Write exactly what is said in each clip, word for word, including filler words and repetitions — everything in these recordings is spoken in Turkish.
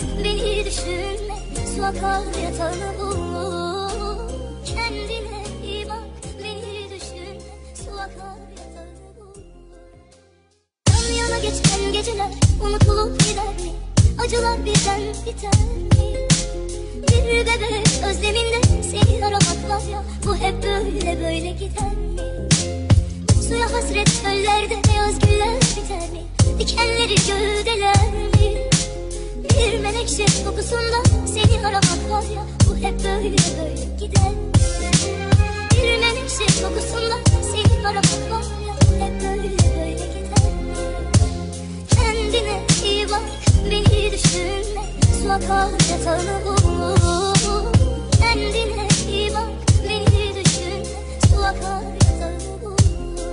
beni düşünme. Su akar yatağını bul. Kendine iyi bak, beni düşünme. Su akar yatağını bul. Yan yana geçen geceler unutulup gider mi? Acılar birden biter mi? Bir bebek özleminde seni aramak var ya, bu hep böyle böyle gider mi? Suya hasret çöllerde beyaz güller biter mi? Dikenleri gövdeler mi? Bir menekşe kokusunda seni aramak var ya, bu hep böyle böyle gider mi? Bir menekşe kokusunda seni aramak var ya, bu hep böyle böyle gider mi? Kendine iyi bak, beni düşünme. Su akar yatağını bul. Kendine iyi bak, beni düşünme. Su akar yatağını bul.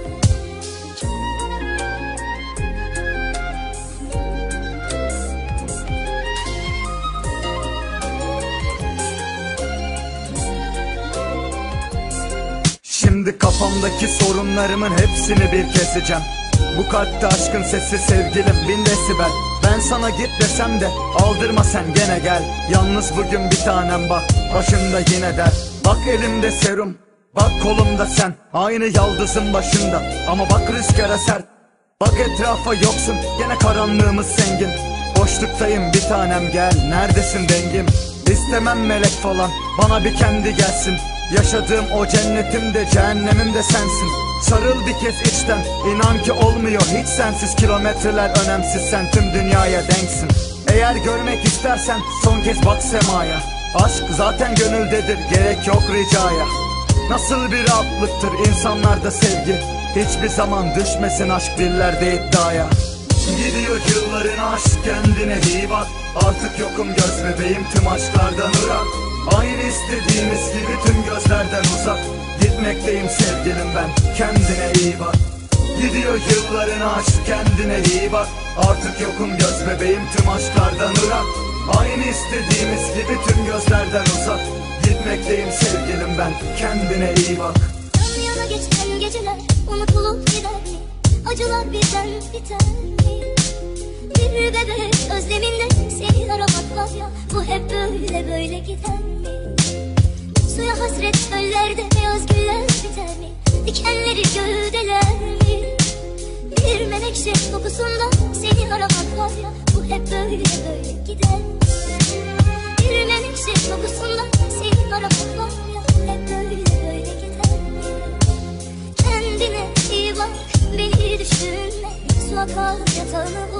Şimdi kafamdaki sorunlarımın hepsini bir keseceğim. Bu kalpte aşkın sesi sevgilim bin desibel. Ben sana git desem de aldırma sen gene gel. Yalnız bugün bir tanem bak başımda yine der. Bak elimde serum, bak kolumda sen. Aynı yaldızın başında ama bak rüzgara sert. Bak etrafa yoksun, gene karanlığımız zengin. Boşluktayım bir tanem gel, neredesin dengim? İstemem melek falan, bana bir kendi gelsin. Yaşadığım o cennetim de cehennemim de sensin. Sarıl bir kez içten, inan ki olmuyor hiç sensiz. Kilometreler önemsiz, sen tüm dünyaya denksin. Eğer görmek istersen son kez bak semaya. Aşk zaten gönüldedir, gerek yok ricaya. Nasıl bir rahatlıktır insanlarda sevgi. Hiçbir zaman düşmesin aşk dillerde iddiaya. Gidiyor yılların aşk, kendine iyi bak. Artık yokum göz bebeğim, tüm aşklardan ırak. Aynı istediğimiz gibi tüm gözlerden uzak. Gitmekteyim sevgilim ben, kendine iyi bak. Gidiyor yılların aşk, kendine iyi bak. Artık yokum göz bebeğim, tüm aşklardan ırak. Aynı istediğimiz gibi tüm gözlerden uzak. Gitmekteyim sevgilim ben, kendine iyi bak. Yan yana geçen geceler unutulup gider mi? Acılar birden biter mi? Bir bebek özleminde seni aramak var ya, bu hep böyle böyle gider mi? Suya hasret çöllerde beyaz güller biter mi? Dikenleri gövdeler mi? Bir menekşe kokusunda seni aramak var ya, bu hep böyle böyle gider mi? Bir menekşe kokusunda seni aramak var ya, bu hep böyle böyle gider mi? Kendine iyi bak, beni düşünme. Su akar yatağını bul.